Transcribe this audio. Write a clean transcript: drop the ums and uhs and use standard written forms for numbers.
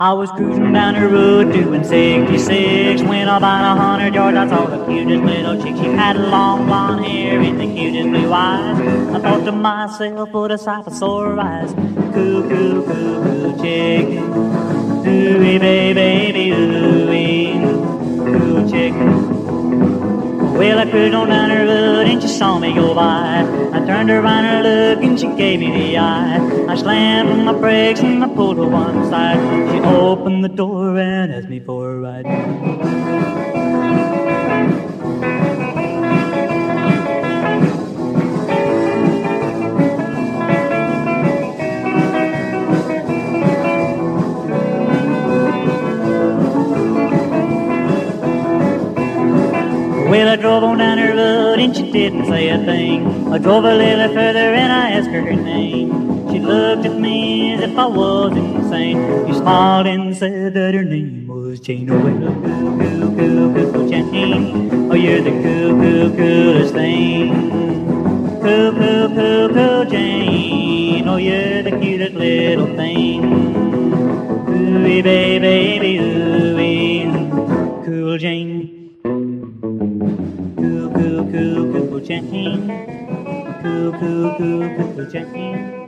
I was cruising down the road doing 66 when about 100 yards I saw the cutest little chick. She had long blonde hair and the cutest blue eyes. I thought to myself, what a sight for sore eyes. Coo, coo, coo, coo, chicken. Ooh-wee, baby, ooh-wee. Coo, chicken. Well, I cruised on down the road and she saw me go by. I turned around her look and she gave me the eye. I slammed on my brakes and I pulled to one side. She opened the door and asked me for a ride. Well, I drove on down the road and she didn't say a thing. I drove a little further and I asked her name. She looked at me as if I was insane. She smiled and said that her name was Jane. Oh, well, cool, cool, cool, cool, cool, Jane. Oh, you're the cool, cool, coolest thing. Cool, cool, cool, cool, Jane. Oh, you're the cutest little thing. Ooh-wee, baby, ooh-wee. Cool Jane. Cool, cool, cool, cool, Jane. Cool, cool, cool, cool, Jane.